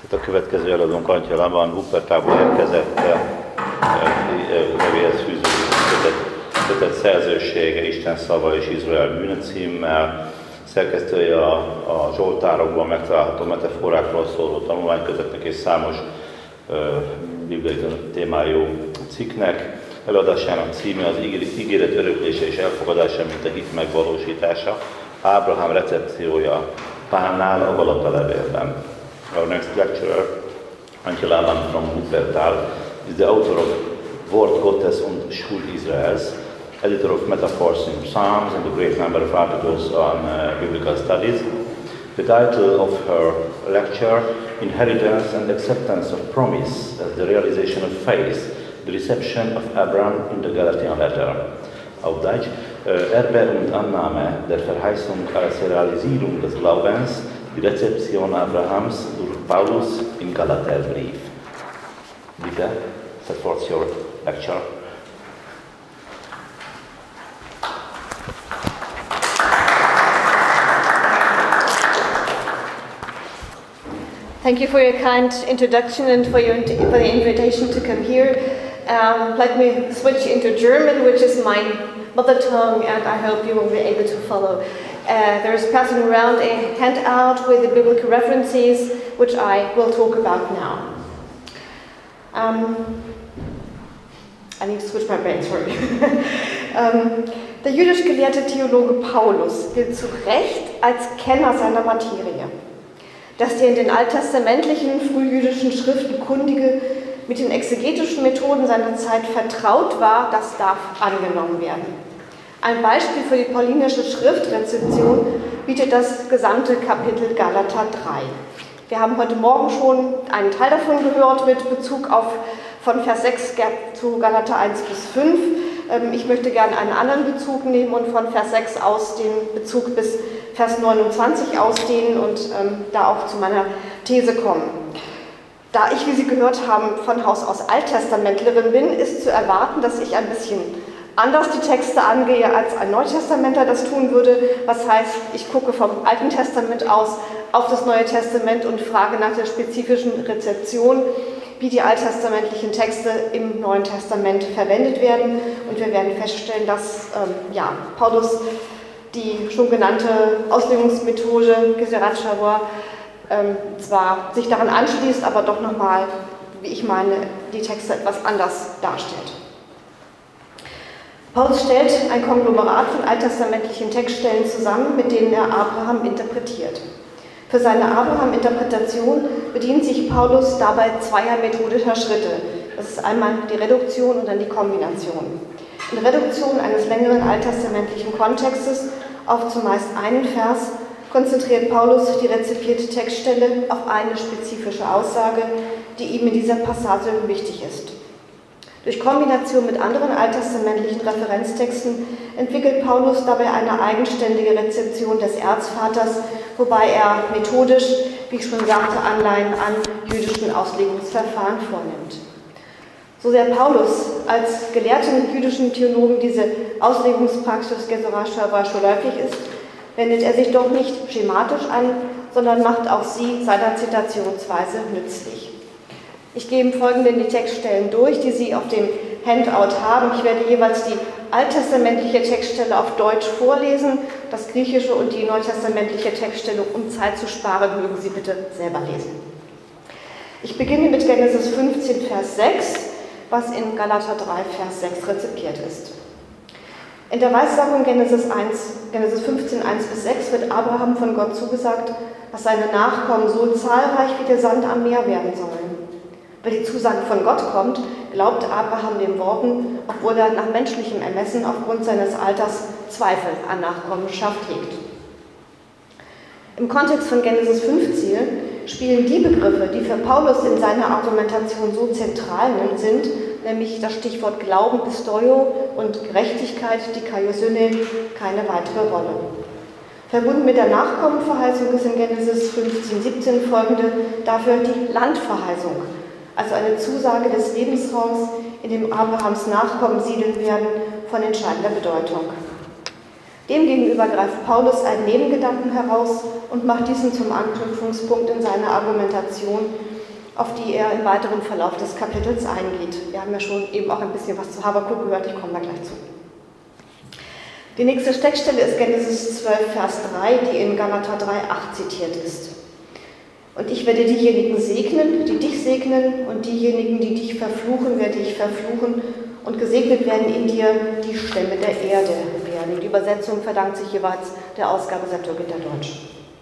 A következő előadónk Antya Wuppertalból érkezett, nevéhez fűződő kötet szerzősége, Isten szava és Izrael bűne címmel, szerkesztője a Zsoltárokban megtalálható metaforákról szóló tanulmánykötetnek és számos bibliai témájú cikknek. Előadásának címe az ígéret öröklése és elfogadása, mint a hit megvalósítása, Ábrahám recepciója Pálnál a Galata levélben. Our next lecturer, Antje Lában from Wuppertal, is the author of Wort Gottes und Schuld Israels, editor of Metaphors in Psalms and a great number of articles on biblical studies. The title of her lecture, Inheritance and Acceptance of Promise as the Realization of Faith, the Reception of Abraham in the Galatian Letter. Auf Deutsch, Erbe und Annahme der Verheißung als Realisierung des Glaubens, die Rezeption Abrahams durch Paulus im Galaterbrief. Bitte, set forth your lecture. Thank you for your kind introduction and for the invitation to come here. Let me switch into German, which is my mother tongue, and I hope you will be able to follow. There is passing around a handout with the biblical references, which I will talk about now. I need to switch my brain, sorry. Der jüdisch gelehrte Theologe Paulus gilt zu Recht als Kenner seiner Materie. Dass der in den alttestamentlichen, frühjüdischen Schriften Kundige mit den exegetischen Methoden seiner Zeit vertraut war, das darf angenommen werden. Ein Beispiel für die paulinische Schriftrezeption bietet das gesamte Kapitel Galater 3. Wir haben heute Morgen schon einen Teil davon gehört mit Bezug von Vers 6 zu Galater 1 bis 5. Ich möchte gerne einen anderen Bezug nehmen und von Vers 6 aus den Bezug bis Vers 29 ausdehnen und da auch zu meiner These kommen. Da ich, wie Sie gehört haben, von Haus aus Alttestamentlerin bin, ist zu erwarten, dass ich ein bisschen anders die Texte angehe, als ein Neutestamentler das tun würde. Was heißt, ich gucke vom Alten Testament aus auf das Neue Testament und frage nach der spezifischen Rezeption, wie die alttestamentlichen Texte im Neuen Testament verwendet werden. Und wir werden feststellen, dass Paulus die schon genannte Auslegungsmethode Geserat Shavua zwar sich daran anschließt, aber doch nochmal, wie ich meine, die Texte etwas anders darstellt. Paulus stellt ein Konglomerat von alttestamentlichen Textstellen zusammen, mit denen er Abraham interpretiert. Für seine Abraham-Interpretation bedient sich Paulus dabei zweier methodischer Schritte. Das ist einmal die Reduktion und dann die Kombination. In Reduktion eines längeren alttestamentlichen Kontextes auf zumeist einen Vers konzentriert Paulus die rezipierte Textstelle auf eine spezifische Aussage, die ihm in dieser Passage wichtig ist. Durch Kombination mit anderen alttestamentlichen Referenztexten entwickelt Paulus dabei eine eigenständige Rezeption des Erzvaters, wobei er methodisch, wie ich schon sagte, Anleihen an jüdischen Auslegungsverfahren vornimmt. So sehr Paulus als gelehrten jüdischen Theologen diese Auslegungspraxis Geserat Shavua läufig ist, wendet er sich doch nicht schematisch an, sondern macht auch sie seiner Zitationsweise nützlich. Ich gehe im Folgenden die Textstellen durch, die Sie auf dem Handout haben. Ich werde jeweils die alttestamentliche Textstelle auf Deutsch vorlesen, das griechische und die neutestamentliche Textstelle, um Zeit zu sparen, mögen Sie bitte selber lesen. Ich beginne mit Genesis 15, Vers 6, was in Galater 3, Vers 6 rezipiert ist. In der Weissagung Genesis 15, 1 bis 6 wird Abraham von Gott zugesagt, dass seine Nachkommen so zahlreich wie der Sand am Meer werden sollen. Weil die Zusage von Gott kommt, glaubt Abraham den Worten, obwohl er nach menschlichem Ermessen aufgrund seines Alters Zweifel an Nachkommenschaft hegt. Im Kontext von Genesis 15 spielen die Begriffe, die für Paulus in seiner Argumentation so zentral sind, nämlich das Stichwort Glauben, Pistoio und Gerechtigkeit, die Kaiosyne, keine weitere Rolle. Verbunden mit der Nachkommenverheißung ist in Genesis 15, 17 folgende dafür die Landverheißung, also eine Zusage des Lebensraums, in dem Abrahams Nachkommen siedeln werden, von entscheidender Bedeutung. Demgegenüber greift Paulus einen Nebengedanken heraus und macht diesen zum Anknüpfungspunkt in seiner Argumentation, auf die er im weiteren Verlauf des Kapitels eingeht. Wir haben ja schon eben auch ein bisschen was zu Habakuk gehört, ich komme da gleich zu. Die nächste Textstelle ist Genesis 12, Vers 3, die in Galater 3,8 zitiert ist. Und ich werde diejenigen segnen, die dich segnen, und diejenigen, die dich verfluchen, werde ich verfluchen, und gesegnet werden in dir die Stämme der Erde werden. Die Übersetzung verdankt sich jeweils der Ausgabe Septuaginta Deutsch.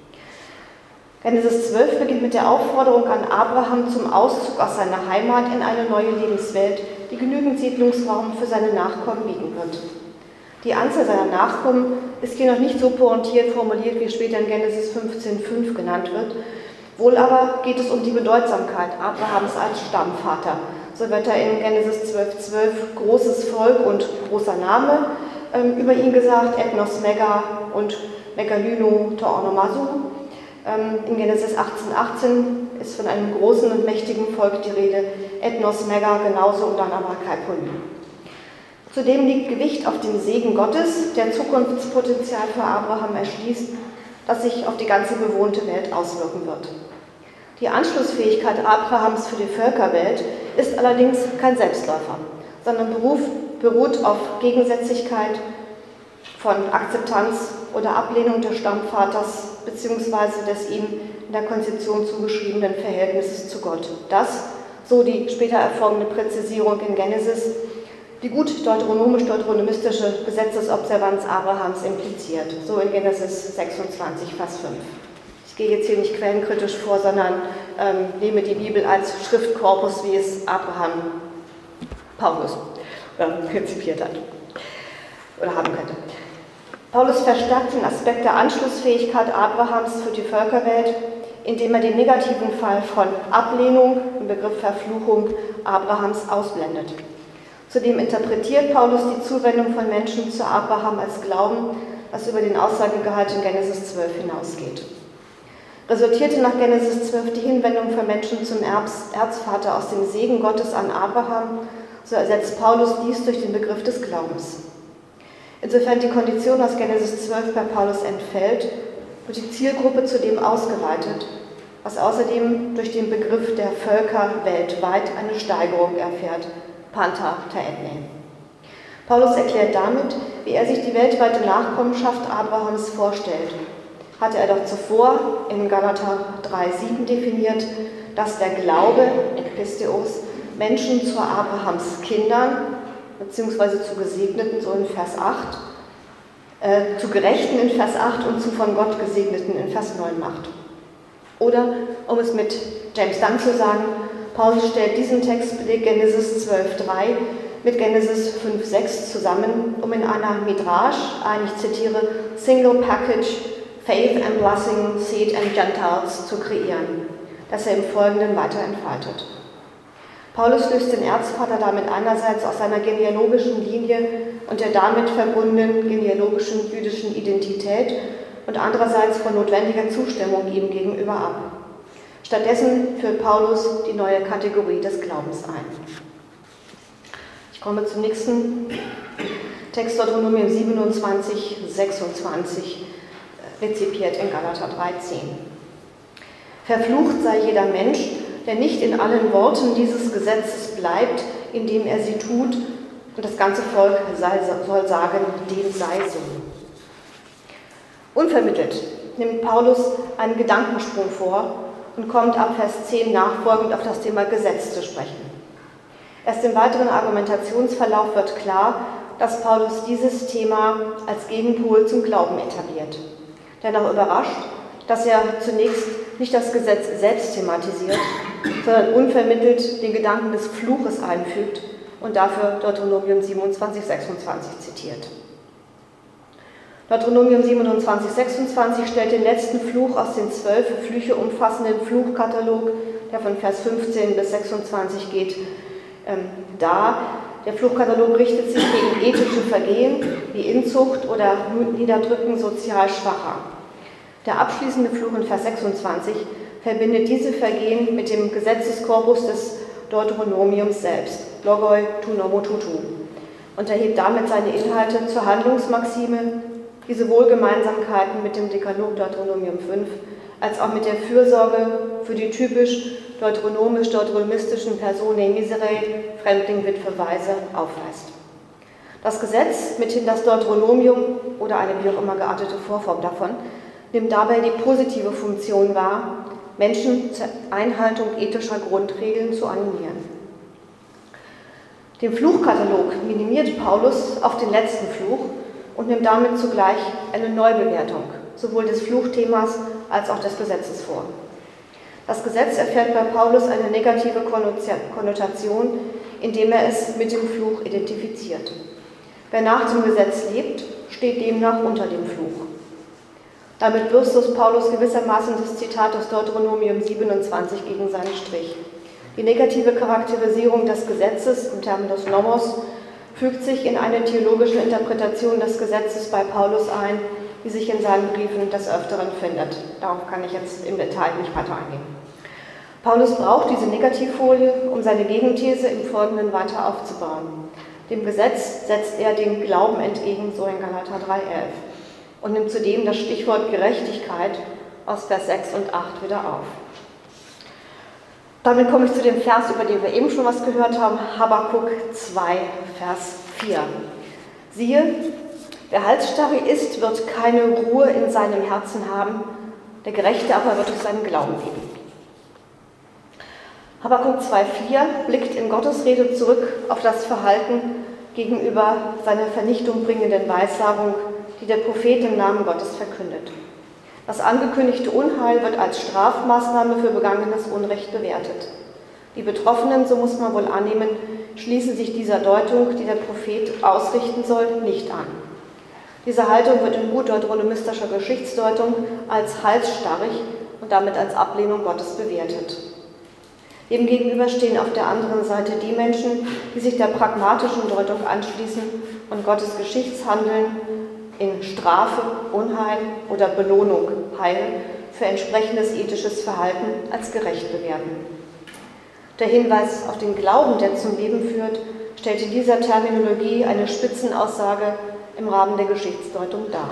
Genesis 12 beginnt mit der Aufforderung an Abraham zum Auszug aus seiner Heimat in eine neue Lebenswelt, die genügend Siedlungsraum für seine Nachkommen bieten wird. Die Anzahl seiner Nachkommen ist hier noch nicht so pointiert formuliert, wie später in Genesis 15,5 genannt wird. Wohl aber geht es um die Bedeutsamkeit Abrahams als Stammvater. So wird er in Genesis 12,12 großes Volk und großer Name über ihn gesagt, Ethnos Mega und Megalyno To'onomasu. In Genesis 18,18 ist von einem großen und mächtigen Volk die Rede, Ethnos Mega genauso und dann aber Kalpoly. Zudem liegt Gewicht auf dem Segen Gottes, der Zukunftspotenzial für Abraham erschließt, das sich auf die ganze bewohnte Welt auswirken wird. Die Anschlussfähigkeit Abrahams für die Völkerwelt ist allerdings kein Selbstläufer, sondern beruht auf Gegensätzlichkeit von Akzeptanz oder Ablehnung des Stammvaters bzw. des ihm in der Konzeption zugeschriebenen Verhältnisses zu Gott. Das, so die später erfolgende Präzisierung in Genesis, die gut deuteronomische Gesetzesobservanz Abrahams impliziert, so in Genesis 26, Vers 5. Ich gehe jetzt hier nicht quellenkritisch vor, sondern nehme die Bibel als Schriftkorpus, wie es Paulus rezipiert hat oder haben könnte. Paulus verstärkt den Aspekt der Anschlussfähigkeit Abrahams für die Völkerwelt, indem er den negativen Fall von Ablehnung, im Begriff Verfluchung, Abrahams ausblendet. Zudem interpretiert Paulus die Zuwendung von Menschen zu Abraham als Glauben, das über den Aussagegehalt in Genesis 12 hinausgeht. Resultierte nach Genesis 12 die Hinwendung von Menschen zum Erzvater aus dem Segen Gottes an Abraham, so ersetzt Paulus dies durch den Begriff des Glaubens. Insofern die Kondition aus Genesis 12 bei Paulus entfällt, wird die Zielgruppe zudem ausgeweitet, was außerdem durch den Begriff der Völker weltweit eine Steigerung erfährt, Panta ta ethne. Paulus erklärt damit, wie er sich die weltweite Nachkommenschaft Abrahams vorstellt. Hatte er doch zuvor in Galater 3,7 definiert, dass der Glaube, Ekpisteos, Menschen zu Abrahams Kindern beziehungsweise zu Gesegneten, so in Vers 8, zu Gerechten in Vers 8 und zu von Gott Gesegneten in Vers 9 macht. Oder, um es mit James Dunn zu sagen, Paulus stellt diesen Textbeleg Genesis 12,3 mit Genesis 5,6 zusammen, um in einer Midrash, ich zitiere, Single Package, Faith and Blessing, Seed and Gentiles zu kreieren, das er im Folgenden weiter entfaltet. Paulus löst den Erzvater damit einerseits aus seiner genealogischen Linie und der damit verbundenen genealogischen jüdischen Identität und andererseits von notwendiger Zustimmung ihm gegenüber ab. Stattdessen führt Paulus die neue Kategorie des Glaubens ein. Ich komme zum nächsten Text, Deuteronomium 27, 26, rezipiert in Galater 3,10. Verflucht sei jeder Mensch, der nicht in allen Worten dieses Gesetzes bleibt, indem er sie tut, und das ganze Volk soll sagen, dem sei so. Unvermittelt nimmt Paulus einen Gedankensprung vor und kommt ab Vers 10 nachfolgend auf das Thema Gesetz zu sprechen. Erst im weiteren Argumentationsverlauf wird klar, dass Paulus dieses Thema als Gegenpol zum Glauben etabliert. Dennoch überrascht, dass er zunächst nicht das Gesetz selbst thematisiert, sondern unvermittelt den Gedanken des Fluches einfügt und dafür Deuteronomium 27, 26 zitiert. Deuteronomium 27, 26 stellt den letzten Fluch aus den 12 Flüche umfassenden Fluchkatalog, der von Vers 15 bis 26 geht, dar. Der Fluchkatalog richtet sich gegen ethische Vergehen wie Inzucht oder Niederdrücken sozial Schwacher. Der abschließende Fluch in Vers 26 verbindet diese Vergehen mit dem Gesetzeskorpus des Deuteronomiums selbst, Logoi tu nomo tutu, und erhebt damit seine Inhalte zur Handlungsmaxime, die sowohl Gemeinsamkeiten mit dem Dekalog Deuteronomium 5 als auch mit der Fürsorge für die typisch deuteronomistischen Personae miserae, Fremdling, Witwe, Waise, aufweist. Das Gesetz, mithin das Deuteronomium oder eine wie auch immer geartete Vorform davon, nimmt dabei die positive Funktion wahr, Menschen zur Einhaltung ethischer Grundregeln zu animieren. Den Fluchkatalog minimiert Paulus auf den letzten Fluch und nimmt damit zugleich eine Neubewertung sowohl des Fluchthemas als auch des Gesetzes vor. Das Gesetz erfährt bei Paulus eine negative Konnotation, indem er es mit dem Fluch identifiziert. Wer nach dem Gesetz lebt, steht demnach unter dem Fluch. Damit bürstet Paulus gewissermaßen das Zitat aus Deuteronomium 27 gegen seinen Strich. Die negative Charakterisierung des Gesetzes im Terminus nomos fügt sich in eine theologische Interpretation des Gesetzes bei Paulus ein, die sich in seinen Briefen des Öfteren findet. Darauf kann ich jetzt im Detail nicht weiter eingehen. Paulus braucht diese Negativfolie, um seine Gegenthese im Folgenden weiter aufzubauen. Dem Gesetz setzt er den Glauben entgegen, so in Galater 3,11, und nimmt zudem das Stichwort Gerechtigkeit aus Vers 6 und 8 wieder auf. Damit komme ich zu dem Vers, über den wir eben schon was gehört haben, Habakuk 2, Vers 4. Siehe, wer halsstarrig ist, wird keine Ruhe in seinem Herzen haben, der Gerechte aber wird durch seinen Glauben leben. Habakuk 2,4 blickt in Gottes Rede zurück auf das Verhalten gegenüber seiner Vernichtung bringenden Weissagung, die der Prophet im Namen Gottes verkündet. Das angekündigte Unheil wird als Strafmaßnahme für begangenes Unrecht bewertet. Die Betroffenen, so muss man wohl annehmen, schließen sich dieser Deutung, die der Prophet ausrichten soll, nicht an. Diese Haltung wird in gut deuteronomistischer Geschichtsdeutung als halsstarrig und damit als Ablehnung Gottes bewertet. Demgegenüber stehen auf der anderen Seite die Menschen, die sich der pragmatischen Deutung anschließen und Gottes Geschichtshandeln in Strafe, Unheil oder Belohnung, Heil, für entsprechendes ethisches Verhalten als gerecht bewerten. Der Hinweis auf den Glauben, der zum Leben führt, stellt in dieser Terminologie eine Spitzenaussage im Rahmen der Geschichtsdeutung dar.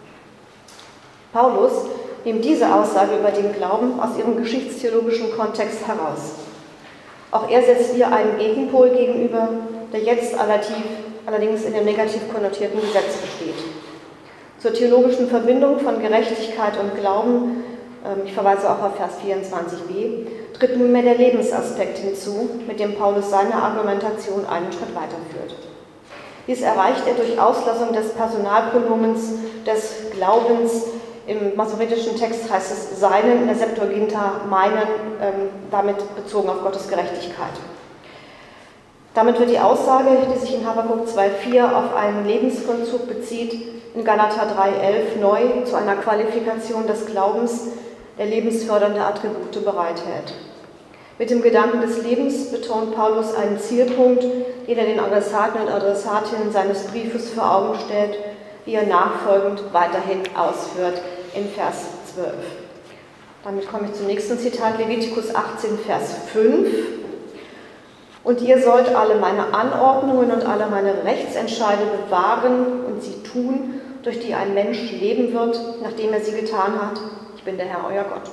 Paulus nimmt diese Aussage über den Glauben aus ihrem geschichtstheologischen Kontext heraus. Auch er setzt ihr einen Gegenpol gegenüber, der jetzt allerdings in dem negativ konnotierten Gesetz besteht. Zur theologischen Verbindung von Gerechtigkeit und Glauben, ich verweise auch auf Vers 24b, tritt nunmehr der Lebensaspekt hinzu, mit dem Paulus seine Argumentation einen Schritt weiterführt. Dies erreicht er durch Auslassung des Personalpronomens des Glaubens. Im masoretischen Text heißt es seinen, in der Septuaginta meinen, damit bezogen auf Gottes Gerechtigkeit. Damit wird die Aussage, die sich in Habakuk 2,4 auf einen Lebensvollzug bezieht, in Galater 3,11 neu zu einer Qualifikation des Glaubens, der lebensfördernde Attribute bereithält. Mit dem Gedanken des Lebens betont Paulus einen Zielpunkt, den er den Adressaten und Adressatinnen seines Briefes vor Augen stellt, wie er nachfolgend weiterhin ausführt in Vers 12. Damit komme ich zum nächsten Zitat, Levitikus 18, Vers 5. Und ihr sollt alle meine Anordnungen und alle meine Rechtsentscheide bewahren und sie tun, durch die ein Mensch leben wird, nachdem er sie getan hat. Ich bin der Herr, euer Gott.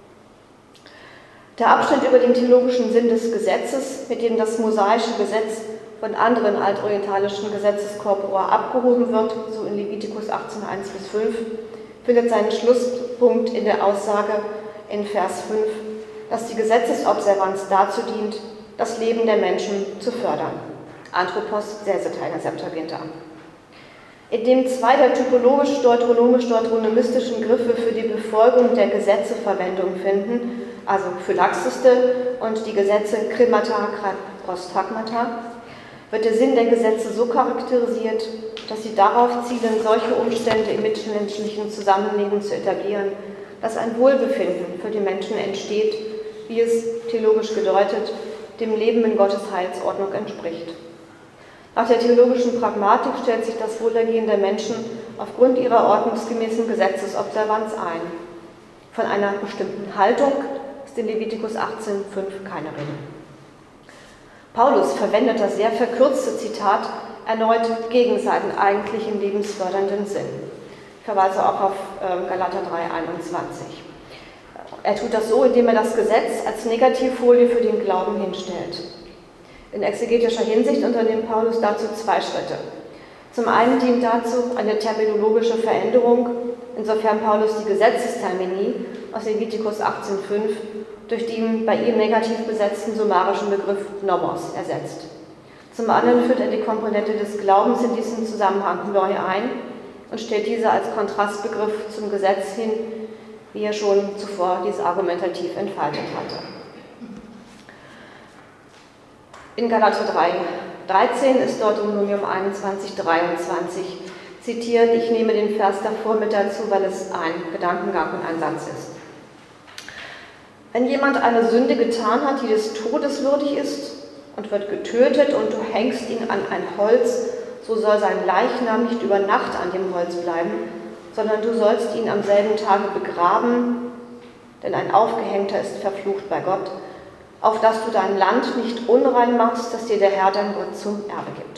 Der Abschnitt über den theologischen Sinn des Gesetzes, mit dem das mosaische Gesetz von anderen altorientalischen Gesetzeskorpora abgehoben wird, so in Levitikus 18, 1-5, findet seinen Schlusspunkt in der Aussage in Vers 5, dass die Gesetzesobservanz dazu dient, das Leben der Menschen zu fördern. Anthropos Seseteil der Septuaginta. Indem zwei der typologisch-deuteronomistischen Griffe für die Befolgung der Gesetze Verwendung finden, also Phylaxiste und die Gesetze Krimata, Prostagmata, wird der Sinn der Gesetze so charakterisiert, dass sie darauf zielen, solche Umstände im mitmenschlichen Zusammenleben zu etablieren, dass ein Wohlbefinden für die Menschen entsteht, wie es theologisch gedeutet dem Leben in Gottes Heilsordnung entspricht. Nach der theologischen Pragmatik stellt sich das Wohlergehen der Menschen aufgrund ihrer ordnungsgemäßen Gesetzesobservanz ein. Von einer bestimmten Haltung ist in Levitikus 18,5 keine Rede. Paulus verwendet das sehr verkürzte Zitat erneut gegen seinen eigentlichen lebensfördernden Sinn. Ich verweise auch auf Galater 3,21. Er tut das so, indem er das Gesetz als Negativfolie für den Glauben hinstellt. In exegetischer Hinsicht unternimmt Paulus dazu 2 Schritte. Zum einen dient dazu eine terminologische Veränderung, insofern Paulus die Gesetzesterminie aus Levitikus 18,5 durch den bei ihm negativ besetzten summarischen Begriff Nomos ersetzt. Zum anderen führt er die Komponente des Glaubens in diesem Zusammenhang neu ein und stellt diese als Kontrastbegriff zum Gesetz hin, wie er schon zuvor dies argumentativ entfaltet hatte. In Galater 3,13 ist Deuteronomium 21,23 zitiert. Ich nehme den Vers davor mit dazu, weil es ein Gedankengang und ein Satz ist. Wenn jemand eine Sünde getan hat, die des Todes würdig ist und wird getötet und du hängst ihn an ein Holz, so soll sein Leichnam nicht über Nacht an dem Holz bleiben, sondern du sollst ihn am selben Tage begraben, denn ein Aufgehängter ist verflucht bei Gott, auf dass du dein Land nicht unrein machst, das dir der Herr dein Gott zum Erbe gibt.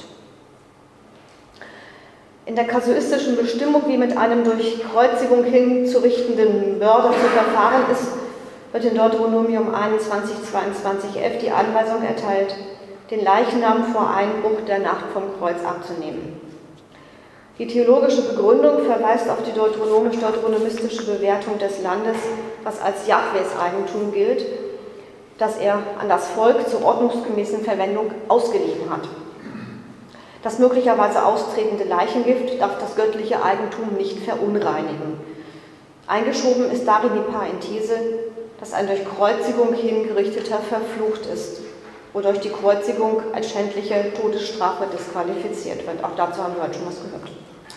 In der kasuistischen Bestimmung, wie mit einem durch Kreuzigung hinzurichtenden Mörder zu verfahren ist, wird in Deuteronomium 21,22,11 die Anweisung erteilt, den Leichnam vor Einbruch der Nacht vom Kreuz abzunehmen. Die theologische Begründung verweist auf die deuteronomistische Bewertung des Landes, was als Jahwes Eigentum gilt, das er an das Volk zur ordnungsgemäßen Verwendung ausgeliehen hat. Das möglicherweise austretende Leichengift darf das göttliche Eigentum nicht verunreinigen. Eingeschoben ist darin die Parenthese, dass ein durch Kreuzigung hingerichteter verflucht ist, wodurch die Kreuzigung als schändliche Todesstrafe disqualifiziert wird. Auch dazu haben wir heute schon was gehört.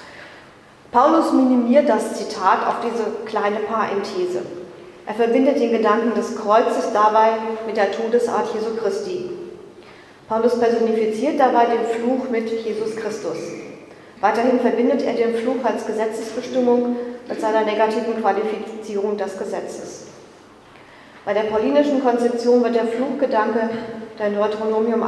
Paulus minimiert das Zitat auf diese kleine Parenthese. Er verbindet den Gedanken des Kreuzes dabei mit der Todesart Jesu Christi. Paulus personifiziert dabei den Fluch mit Jesus Christus. Weiterhin verbindet er den Fluch als Gesetzesbestimmung mit seiner negativen Qualifizierung des Gesetzes. Bei der paulinischen Konzeption wird der Fluchgedanke, der in Deuteronomium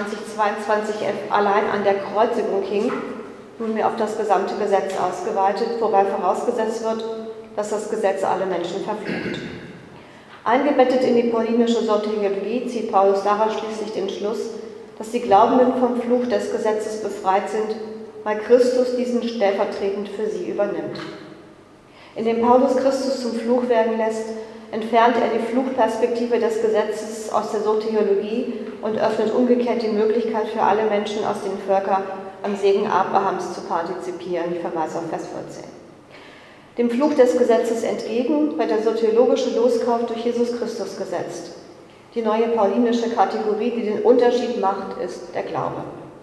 21,22f allein an der Kreuzigung hing, nunmehr auf das gesamte Gesetz ausgeweitet, wobei vorausgesetzt wird, dass das Gesetz alle Menschen verflucht. Eingebettet in die paulinische Soteriologie zieht Paulus daraus schließlich den Schluss, dass die Glaubenden vom Fluch des Gesetzes befreit sind, weil Christus diesen stellvertretend für sie übernimmt. Indem Paulus Christus zum Fluch werden lässt, entfernt er die Fluchperspektive des Gesetzes aus der Soteriologie und öffnet umgekehrt die Möglichkeit für alle Menschen aus den Völkern, am Segen Abrahams zu partizipieren. Ich verweise auf Vers 14. Dem Fluch des Gesetzes entgegen wird der soteriologische Loskauf durch Jesus Christus gesetzt. Die neue paulinische Kategorie, die den Unterschied macht, ist der Glaube.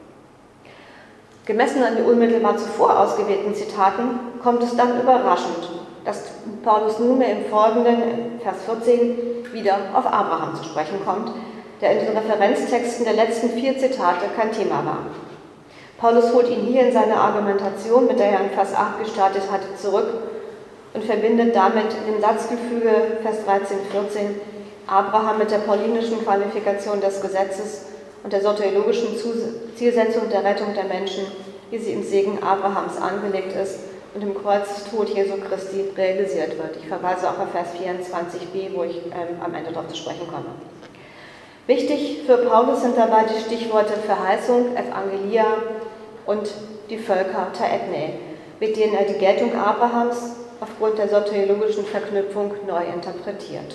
Gemessen an den unmittelbar zuvor ausgewählten Zitaten kommt es dann überraschend, dass Paulus nunmehr im Folgenden, Vers 14, wieder auf Abraham zu sprechen kommt, der in den Referenztexten der letzten 4 Zitate kein Thema war. Paulus holt ihn hier in seiner Argumentation, mit der er in Vers 8 gestartet hatte, zurück und verbindet damit in dem Satzgefüge Vers 13, 14 Abraham mit der paulinischen Qualifikation des Gesetzes und der soteriologischen Zielsetzung der Rettung der Menschen, wie sie im Segen Abrahams angelegt ist und im Kreuzestod Jesu Christi realisiert wird. Ich verweise auch auf Vers 24b, wo ich am Ende darauf zu sprechen komme. Wichtig für Paulus sind dabei die Stichworte Verheißung, Evangelia und die Völker, ta ethne, mit denen er die Geltung Abrahams aufgrund der soteriologischen Verknüpfung neu interpretiert.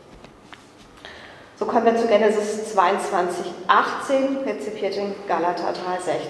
So kommen wir zu Genesis 22,18, rezipiert in Galater 3,16.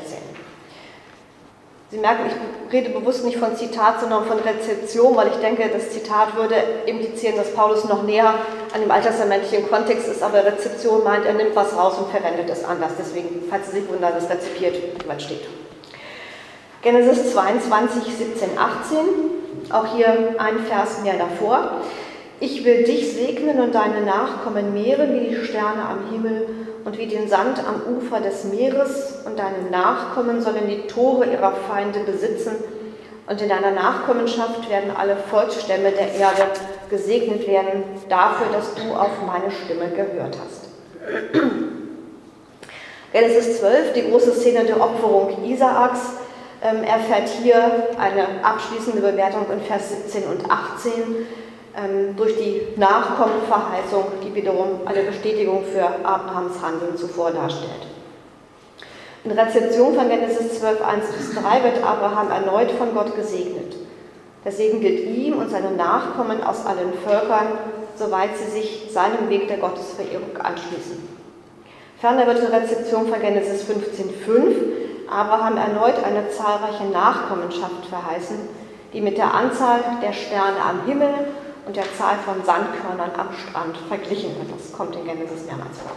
Sie merken, ich rede bewusst nicht von Zitat, sondern von Rezeption, weil ich denke, das Zitat würde implizieren, dass Paulus noch näher an dem alttestamentlichen Kontext ist, aber Rezeption meint, er nimmt was raus und verwendet es anders. Deswegen, falls Sie sich wundern, das rezipiert, wie man steht. Genesis 22, 17, 18, auch hier ein Vers mehr davor. Ich will dich segnen und deine Nachkommen mehren wie die Sterne am Himmel und wie den Sand am Ufer des Meeres, und deine Nachkommen sollen die Tore ihrer Feinde besitzen, und in deiner Nachkommenschaft werden alle Volksstämme der Erde gesegnet werden, dafür, dass du auf meine Stimme gehört hast. Genesis 12, die große Szene der Opferung Isaaks, erfährt hier eine abschließende Bewertung in Vers 17 und 18. durch die Nachkommenverheißung, die wiederum eine Bestätigung für Abrahams Handeln zuvor darstellt. In Rezeption von Genesis 12, 1-3 wird Abraham erneut von Gott gesegnet. Der Segen gilt ihm und seinen Nachkommen aus allen Völkern, soweit sie sich seinem Weg der Gottesverehrung anschließen. Ferner wird in Rezeption von Genesis 15,5 Abraham erneut eine zahlreiche Nachkommenschaft verheißen, die mit der Anzahl der Sterne am Himmel und der Zahl von Sandkörnern am Strand verglichen wird. Das kommt in Genesis mehrmals vor.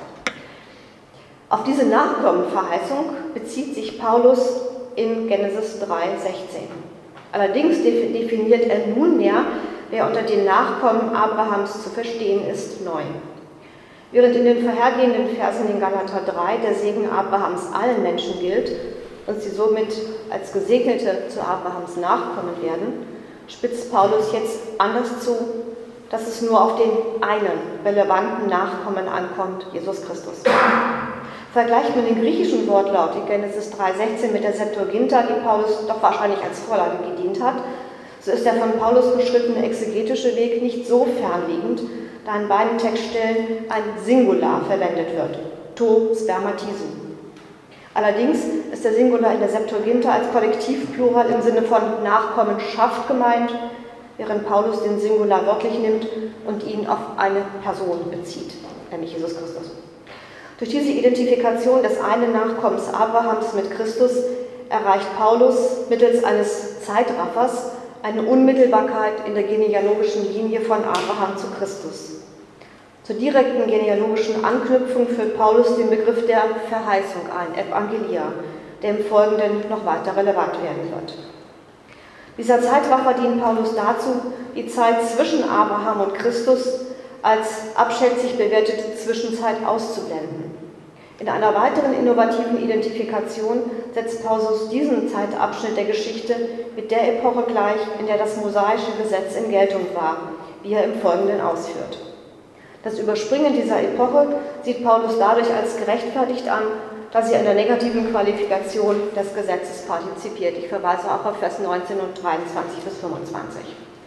Auf diese Nachkommenverheißung bezieht sich Paulus in Genesis 3,16. Allerdings definiert er nunmehr, wer unter den Nachkommen Abrahams zu verstehen ist, neu. Während in den vorhergehenden Versen in Galater 3 der Segen Abrahams allen Menschen gilt und sie somit als Gesegnete zu Abrahams Nachkommen werden, spitzt Paulus jetzt anders zu, dass es nur auf den einen relevanten Nachkommen ankommt, Jesus Christus. Vergleicht man den griechischen Wortlaut in Genesis 3,16 mit der Septuaginta, die Paulus doch wahrscheinlich als Vorlage gedient hat, so ist der von Paulus beschrittene exegetische Weg nicht so fernliegend, da in beiden Textstellen ein Singular verwendet wird, to spermatisu. Allerdings ist der Singular in der Septuaginta als Kollektivplural im Sinne von Nachkommenschaft gemeint, während Paulus den Singular wörtlich nimmt und ihn auf eine Person bezieht, nämlich Jesus Christus. Durch diese Identifikation des einen Nachkommens Abrahams mit Christus erreicht Paulus mittels eines Zeitraffers eine Unmittelbarkeit in der genealogischen Linie von Abraham zu Christus. Zur direkten genealogischen Anknüpfung führt Paulus den Begriff der Verheißung ein, Evangelia, der im Folgenden noch weiter relevant werden wird. Dieser Zeitraffer dient Paulus dazu, die Zeit zwischen Abraham und Christus als abschätzig bewertete Zwischenzeit auszublenden. In einer weiteren innovativen Identifikation setzt Paulus diesen Zeitabschnitt der Geschichte mit der Epoche gleich, in der das mosaische Gesetz in Geltung war, wie er im Folgenden ausführt. Das Überspringen dieser Epoche sieht Paulus dadurch als gerechtfertigt an, da sie an der negativen Qualifikation des Gesetzes partizipiert. Ich verweise auch auf Vers 19 und 23 bis 25.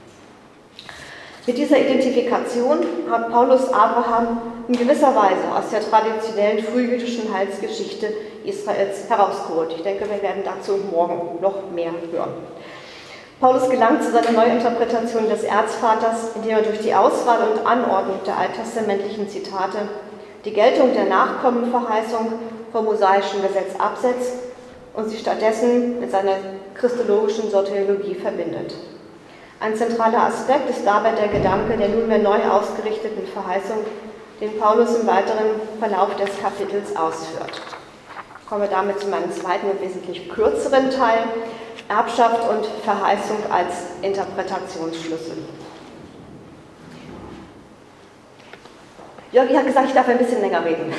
Mit dieser Identifikation hat Paulus Abraham in gewisser Weise aus der traditionellen frühjüdischen Heilsgeschichte Israels herausgeholt. Ich denke, wir werden dazu morgen noch mehr hören. Paulus gelangt zu seiner Neuinterpretation des Erzvaters, indem er durch die Auswahl und Anordnung der alttestamentlichen Zitate die Geltung der Nachkommenverheißung vom mosaischen Gesetz absetzt und sie stattdessen mit seiner christologischen Soteriologie verbindet. Ein zentraler Aspekt ist dabei der Gedanke der nunmehr neu ausgerichteten Verheißung, den Paulus im weiteren Verlauf des Kapitels ausführt. Ich komme damit zu meinem zweiten und wesentlich kürzeren Teil, Erbschaft und Verheißung als Interpretationsschlüssel. Jörgi hat gesagt, ich darf ein bisschen länger reden.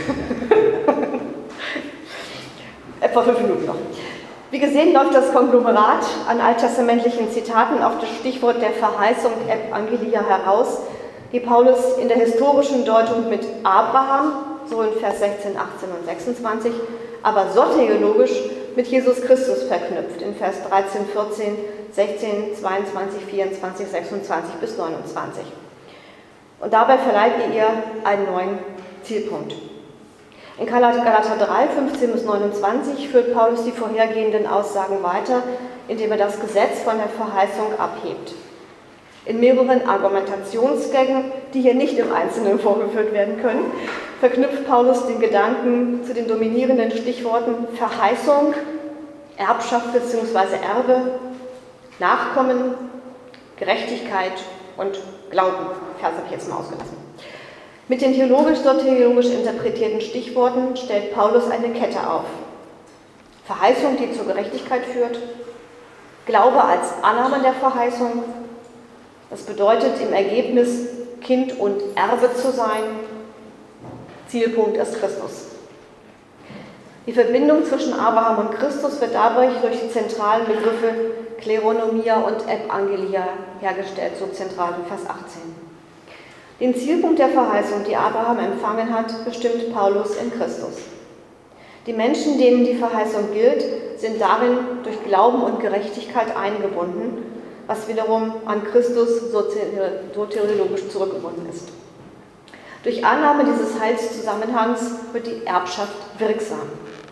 Etwa 5 Minuten noch. Wie gesehen läuft das Konglomerat an alttestamentlichen Zitaten auf das Stichwort der Verheißung Evangelia heraus, die Paulus in der historischen Deutung mit Abraham, so in Vers 16, 18 und 26, aber soteriologisch mit Jesus Christus verknüpft, in Vers 13, 14, 16, 22, 24, 26 bis 29. Und dabei verleiht er ihr einen neuen Zielpunkt. In Galater 3, 15 bis 29 führt Paulus die vorhergehenden Aussagen weiter, indem er das Gesetz von der Verheißung abhebt. In mehreren Argumentationsgängen, die hier nicht im Einzelnen vorgeführt werden können, verknüpft Paulus den Gedanken zu den dominierenden Stichworten Verheißung, Erbschaft bzw. Erbe, Nachkommen, Gerechtigkeit und Glauben. Vers habe ich jetzt mal ausgelassen. Mit den theologisch-soteriologisch interpretierten Stichworten stellt Paulus eine Kette auf. Verheißung, die zur Gerechtigkeit führt, Glaube als Annahme der Verheißung, das bedeutet im Ergebnis Kind und Erbe zu sein, Zielpunkt ist Christus. Die Verbindung zwischen Abraham und Christus wird dabei durch die zentralen Begriffe Kleronomia und Evangelia hergestellt, so zentral in Vers 18. Den Zielpunkt der Verheißung, die Abraham empfangen hat, bestimmt Paulus in Christus. Die Menschen, denen die Verheißung gilt, sind darin durch Glauben und Gerechtigkeit eingebunden, was wiederum an Christus soteriologisch zurückgebunden ist. Durch Annahme dieses Heilszusammenhangs wird die Erbschaft wirksam.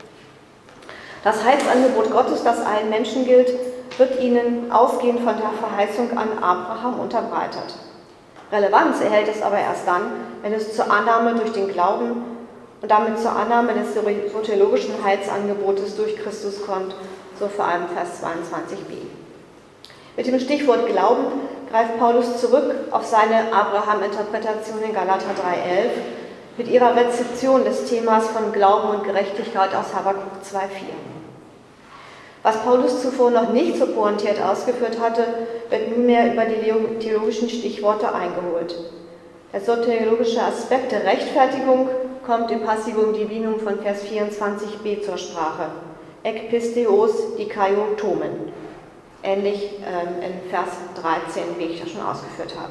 Das Heilsangebot Gottes, das allen Menschen gilt, wird ihnen ausgehend von der Verheißung an Abraham unterbreitet. Relevanz erhält es aber erst dann, wenn es zur Annahme durch den Glauben und damit zur Annahme des soteriologischen Heilsangebotes durch Christus kommt, so vor allem Vers 22b. Mit dem Stichwort Glauben greift Paulus zurück auf seine Abraham-Interpretation in Galater 3,11 mit ihrer Rezeption des Themas von Glauben und Gerechtigkeit aus Habakuk 2,4. Was Paulus zuvor noch nicht so pointiert ausgeführt hatte, wird nunmehr über die theologischen Stichworte eingeholt. Der soteriologische Aspekt der Rechtfertigung kommt im Passivum Divinum von Vers 24b zur Sprache. Ek pisteos dikaio tomen. Ähnlich in Vers 13, wie ich das schon ausgeführt habe.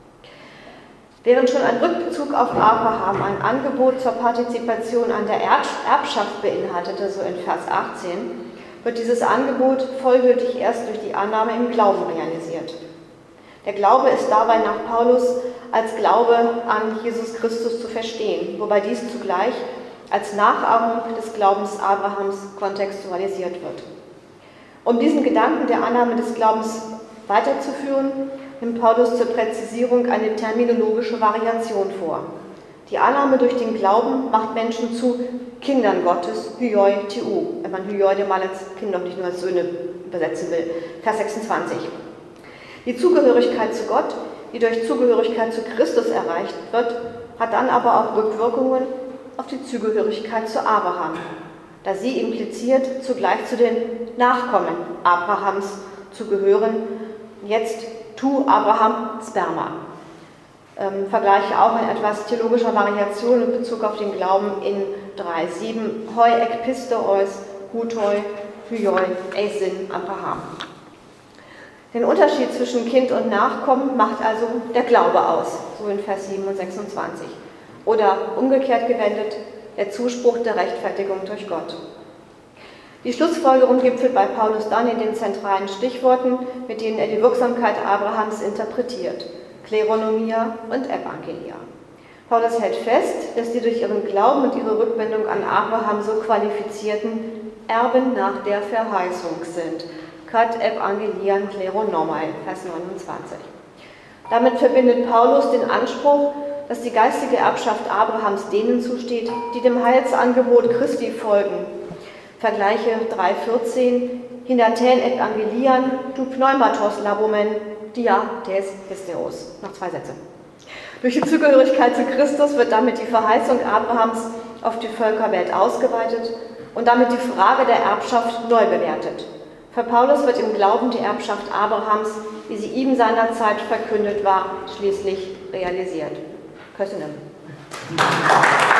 Während schon ein Rückbezug auf Abraham ein Angebot zur Partizipation an der Erbschaft beinhaltete, so in Vers 18, wird dieses Angebot vollgültig erst durch die Annahme im Glauben realisiert. Der Glaube ist dabei nach Paulus als Glaube an Jesus Christus zu verstehen, wobei dies zugleich als Nachahmung des Glaubens Abrahams kontextualisiert wird. Um diesen Gedanken der Annahme des Glaubens weiterzuführen, nimmt Paulus zur Präzisierung eine terminologische Variation vor. Die Annahme durch den Glauben macht Menschen zu Kindern Gottes, Hyoi Tiu, wenn man Hyoi mal als Kinder und nicht nur als Söhne übersetzen will. Vers 26. Die Zugehörigkeit zu Gott, die durch Zugehörigkeit zu Christus erreicht wird, hat dann aber auch Rückwirkungen auf die Zugehörigkeit zu Abraham, da sie impliziert zugleich zu den Nachkommen Abrahams zu gehören. Jetzt tu Abraham Sperma. Vergleiche auch in etwas theologischer Variation in Bezug auf den Glauben in 3,7. Hoi ek pisteos, hutoi, hyoi, eisin Abraham. Den Unterschied zwischen Kind und Nachkommen macht also der Glaube aus, so in Vers 7 und 26. Oder umgekehrt gewendet, der Zuspruch der Rechtfertigung durch Gott. Die Schlussfolgerung gipfelt bei Paulus dann in den zentralen Stichworten, mit denen er die Wirksamkeit Abrahams interpretiert: Kleronomia und Evangelia. Paulus hält fest, dass die durch ihren Glauben und ihre Rückbindung an Abraham so qualifizierten Erben nach der Verheißung sind. Kat Evangelian Kleronomai, Vers 29. Damit verbindet Paulus den Anspruch, dass die geistige Erbschaft Abrahams denen zusteht, die dem Heilsangebot Christi folgen. Vergleiche 3,14, Hinaten Evangelian, du Pneumatos Labomen, dia tes Pisteos. Noch 2 Sätze. Durch die Zugehörigkeit zu Christus wird damit die Verheißung Abrahams auf die Völkerwelt ausgeweitet und damit die Frage der Erbschaft neu bewertet. Für Paulus wird im Glauben die Erbschaft Abrahams, wie sie ihm seinerzeit verkündet war, schließlich realisiert. Köszönöm.